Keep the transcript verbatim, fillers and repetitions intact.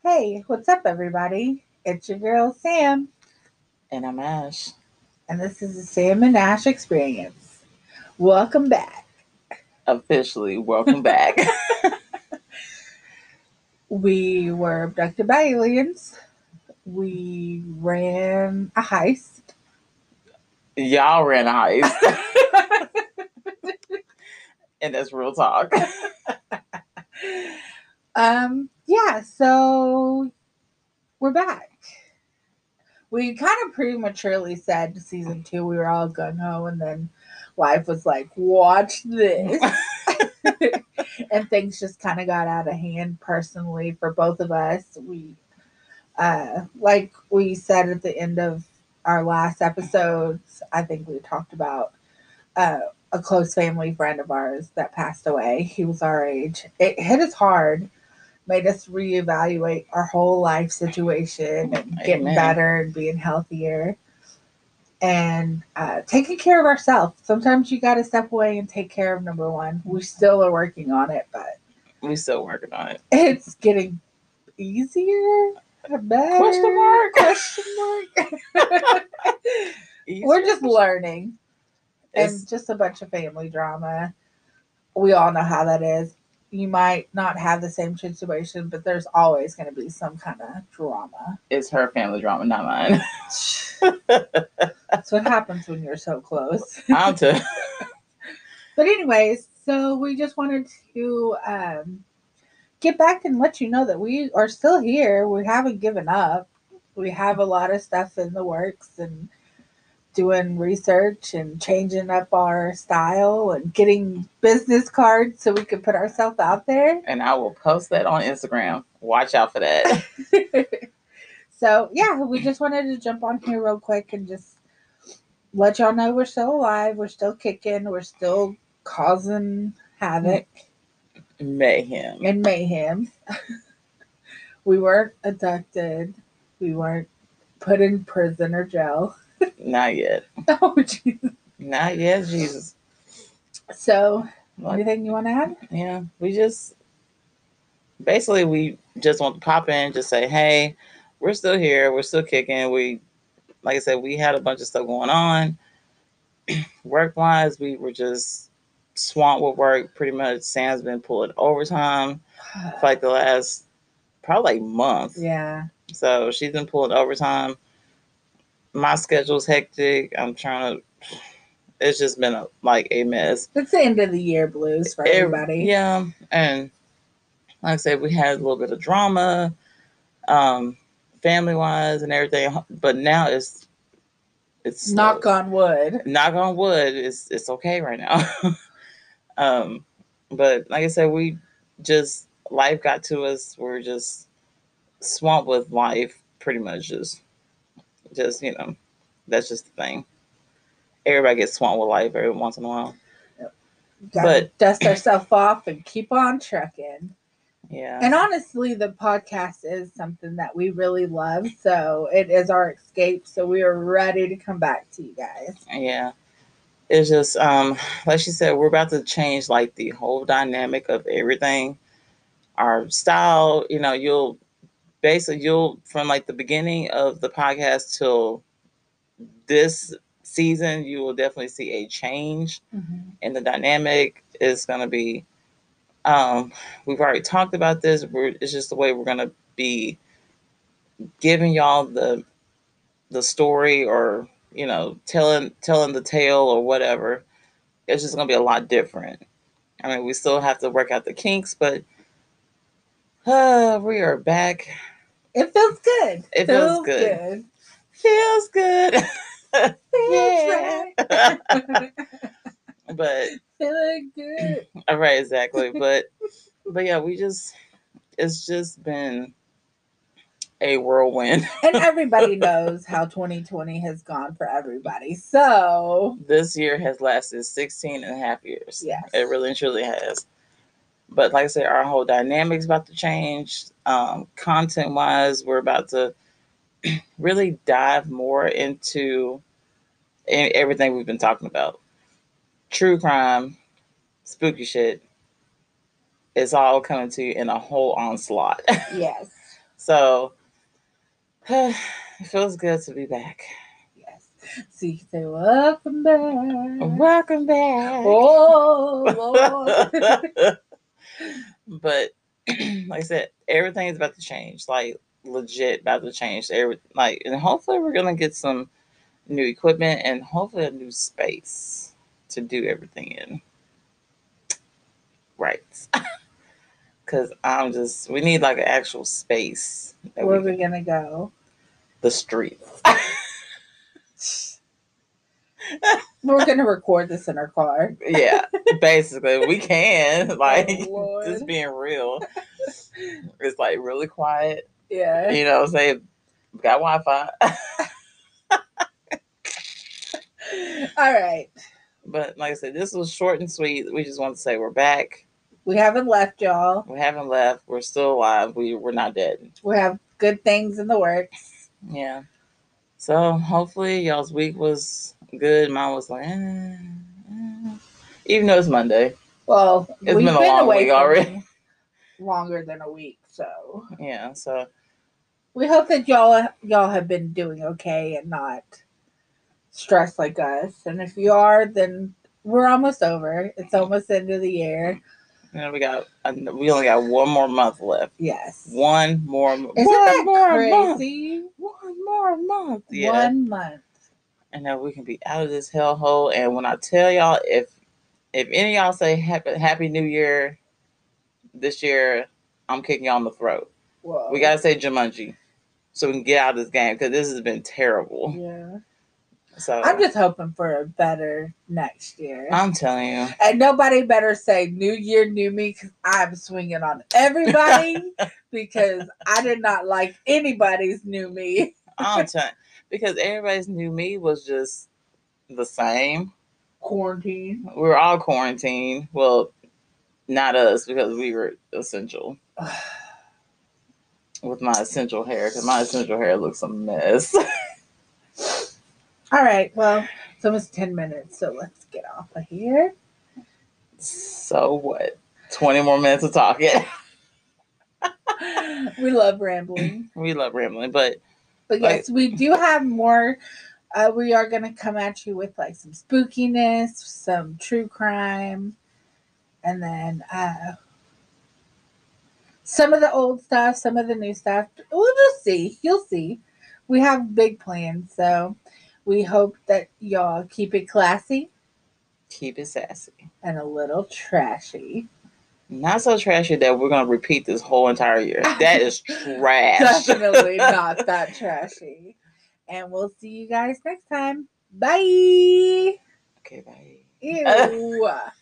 Hey, what's up, everybody? It's your girl, Sam, And I'm Ash. and this is the Sam and Ash Experience. Welcome back. Officially, welcome back. We were abducted by aliens. We ran a heist. Y'all ran a heist. And that's real talk. um, yeah, so we're back. We kind of prematurely said season two we were all gung ho, and then life was like, watch this. And things just kind of got out of hand personally for both of us. We, uh, like we said at the end of our last episodes, I think we talked about uh, a close family friend of ours that passed away. He was our age. It hit us hard, made us reevaluate our whole life situation and getting Amen. better and being healthier and uh, taking care of ourselves. Sometimes you got to step away and take care of number one. We still are working on it, but We still working on it. it's getting easier, better. Question mark? Question mark. We're just learning, It's, and just a bunch of family drama. We all know how that is. You might not have the same situation, but there's always going to be some kind of drama. it's her family drama, not mine. That's what happens when you're so close. I'm too. But anyways, so we just wanted to um, get back and let you know that we are still here. We haven't given up. We have a lot of stuff in the works and doing research and changing up our style and getting business cards so we can put ourselves out there. And I will post that on Instagram. Watch out for that. So, yeah, we just wanted to jump on here real quick and just let y'all know we're still alive. We're still kicking. We're still causing havoc. Mayhem. And mayhem. We weren't abducted. We weren't put in prison or jail. Not yet. Oh, Jesus. Not yet, Jesus. So, What? anything you want to add? Yeah, we just basically we just want to pop in, just say, hey, we're still here. We're still kicking. We, like I said, we had a bunch of stuff going on. Work wise, we were just swamped with work. Pretty much, Sam's been pulling overtime for like the last probably like month. Yeah. So she's been pulling overtime. My schedule's hectic. I'm trying to. It's just been a, like a mess. It's the end of the year blues for It- everybody. yeah, and like I said, we had a little bit of drama, um, family wise and everything. But now it's it's Knock on wood. knock on wood. It's it's okay right now. um, but like I said, we just life got to us. We're just swamped with life, pretty much. Just just you know, that's just the thing. Everybody gets swamped with life every once in a while. Gotta But dust ourselves off and keep on trucking. yeah, And honestly, the podcast is something that we really love. So it is our escape. So we are ready to come back to you guys. yeah. It's just um, like she said, we're about to change like the whole dynamic of everything. Our style, you know, you'll basically you'll from like the beginning of the podcast till this season, you will definitely see a change Mm-hmm. in the dynamic. It's gonna be um, we've already talked about this. We're, it's just the way we're gonna be giving y'all the the story, or you know, telling telling the tale or whatever. It's just gonna be a lot different. I mean, we still have to work out the kinks, but uh, we are back. It feels good. It feels good. good. Feels good. Feels Yeah. right. But Feeling good. all right, exactly. But but yeah, we just it's just been a whirlwind. And everybody knows how twenty twenty has gone for everybody. So This year has lasted sixteen and a half years. yes. It really and truly has. But like I said, our whole dynamic's about to change. Um, content wise, we're about to really dive more into e- everything we've been talking about. True crime, spooky shit. It's all coming to you in a whole onslaught. Yes. So it feels good to be back. Yes. So you can say, welcome back. Welcome back. Oh, Lord. But like I said, everything's about to change. Like legit about to change. Every like, and hopefully we're gonna get some new equipment and hopefully a new space to do everything in. Right. Because I'm just, we need like an actual space. Where we are we going to go? The streets. We're going to record this in our car. Yeah, basically. We can. Like, oh, just being real. It's like really quiet. Yeah. You know, say, we got Wi-Fi. All right. But like I said, this was short and sweet. We just want to say we're back. We haven't left, y'all. We haven't left. We're still alive. We, we're not dead. We have good things in the works. Yeah. So hopefully y'all's week was good. Mine was like, eh, eh. Even though it's Monday. Well, it's we've been a been long away week already. Longer than a week, so yeah. So we hope that y'all y'all have been doing okay and not stressed like us. And if you are, then we're almost over. It's almost the end of the year. You know, we got we only got one more month left. Yes, one more. Isn't one that more crazy? Month. One more month. Yeah. One month, and then we can be out of this hellhole. And when I tell y'all, if if any of y'all say happy Happy New Year this year, I'm kicking y'all in the throat. Whoa. We gotta say Jumanji, so we can get out of this game because this has been terrible. Yeah. So I'm just hoping for a better next year. I'm telling you. And nobody better say New Year, New Me, because I'm swinging on everybody because I did not like anybody's New Me. I'm telling you, because everybody's New Me was just the same. Quarantine. We were all quarantined. Well, not us because we were essential. With my essential hair, because my essential hair looks a mess. All right, well, it's almost ten minutes, so let's get off of here. So what? twenty more minutes of talking. We love rambling. We love rambling, but... But yes, like, we do have more. Uh, we are going to come at you with like some spookiness, some true crime, and then uh, some of the old stuff, some of the new stuff. We'll just see. You'll see. We have big plans, so... We hope that y'all keep it classy. Keep it sassy. And a little trashy. Not so trashy that we're going to repeat this whole entire year. That is trash. Definitely not that trashy. And we'll see you guys next time. Bye. Okay, bye. Ew.